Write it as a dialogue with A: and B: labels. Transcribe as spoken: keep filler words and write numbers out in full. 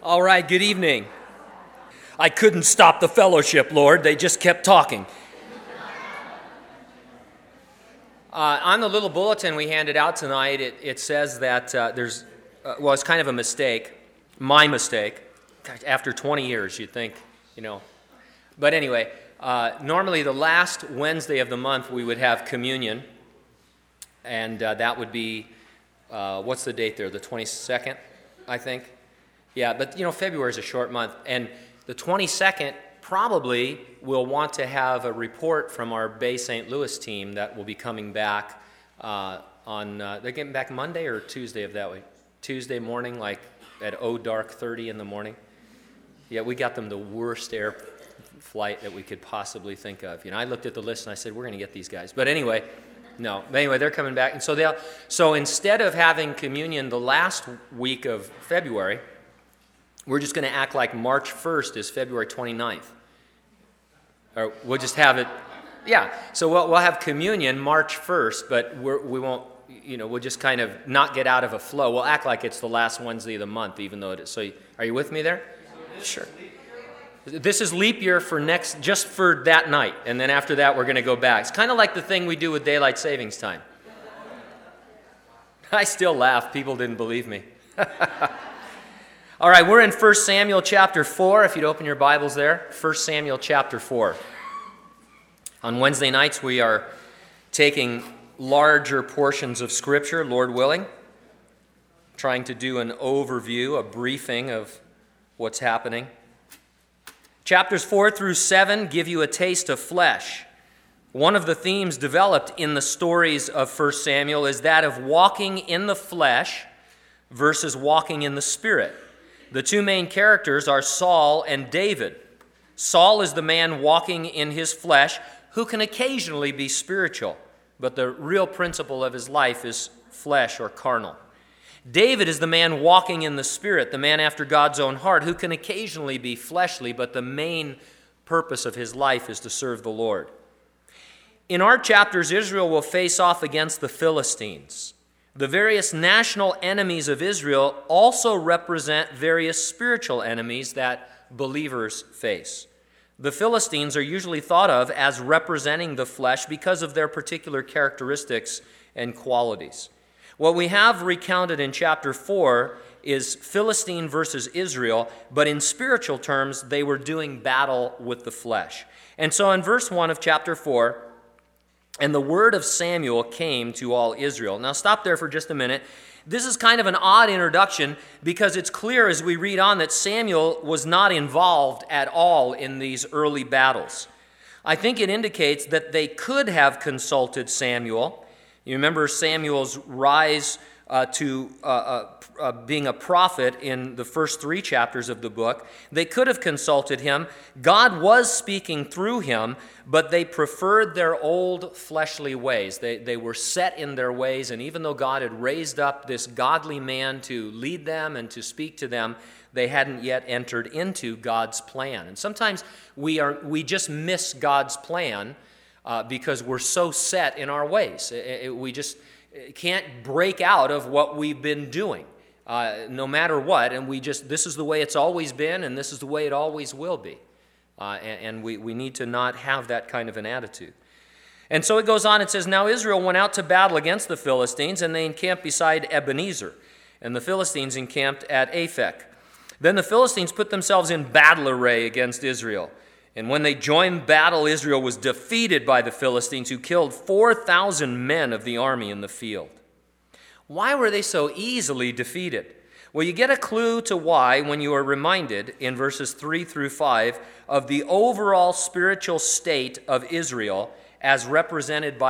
A: All right, good evening. I couldn't stop the fellowship, Lord. They just kept talking. Uh, on the little bulletin we handed out tonight, it, it says that uh, there's, uh, well, it's kind of a mistake, my mistake. Gosh, after twenty years, you'd think, you know. But anyway, uh, normally the last Wednesday of the month we would have communion, and uh, that would be, uh, what's the date there, the twenty-second, I think? Yeah, but you know, February is a short month, and the twenty-second probably will want to have a report from our Bay Saint Louis team that will be coming back uh, on, uh, they're getting back Monday or Tuesday of that week? Tuesday morning, like at oh dark thirty in the morning. Yeah, we got them the worst air flight that we could possibly think of. You know, I looked at the list and I said, we're going to get these guys. But anyway, no. But anyway, they're coming back. And so they'll, so instead of having communion the last week of February, we're just going to act like March first is February twenty-ninth. Or we'll just have it, yeah. So we'll, we'll have communion March first, but we're, we won't, you know, we'll just kind of not get out of a flow. We'll act like it's the last Wednesday of the month, even though it is. So are you with me there? Sure. This is leap year for next, just for that night. And then after that, we're going to go back. It's kind of like the thing we do with daylight savings time. I still laugh. People didn't believe me. All right, we're in First Samuel chapter four. If you'd open your Bibles there, First Samuel chapter four. On Wednesday nights, we are taking larger portions of Scripture, Lord willing, trying to do an overview, a briefing of what's happening. Chapters four through seven give you a taste of flesh. One of the themes developed in the stories of First Samuel is that of walking in the flesh versus walking in the Spirit. The two main characters are Saul and David. Saul is the man walking in his flesh who can occasionally be spiritual, but the real principle of his life is flesh or carnal. David is the man walking in the Spirit, the man after God's own heart, who can occasionally be fleshly, but the main purpose of his life is to serve the Lord. In our chapters, Israel will face off against the Philistines. The various national enemies of Israel also represent various spiritual enemies that believers face. The Philistines are usually thought of as representing the flesh because of their particular characteristics and qualities. What we have recounted in chapter four is Philistine versus Israel, but in spiritual terms, they were doing battle with the flesh. And so in verse one of chapter four, and the word of Samuel came to all Israel. Now stop there for just a minute. This is kind of an odd introduction because it's clear as we read on that Samuel was not involved at all in these early battles. I think it indicates that they could have consulted Samuel. You remember Samuel's rise uh, to uh, uh, uh, being a prophet in the first three chapters of the book. They could have consulted him. God was speaking through him, but they preferred their old fleshly ways. They, they were set in their ways, and even though God had raised up this godly man to lead them and to speak to them, they hadn't yet entered into God's plan. And sometimes we are we just miss God's plan Uh, because we're so set in our ways. It, it, we just can't break out of what we've been doing, uh, no matter what. And we just, this is the way it's always been, and this is the way it always will be. Uh, and and we, we need to not have that kind of an attitude. And so it goes on, it says, Now Israel went out to battle against the Philistines, and they encamped beside Ebenezer. And the Philistines encamped at Aphek. Then the Philistines put themselves in battle array against Israel. And when they joined battle, Israel was defeated by the Philistines, who killed four thousand men of the army in the field. Why were they so easily defeated? Well, you get a clue to why when you are reminded in verses three through five of the overall spiritual state of Israel as represented by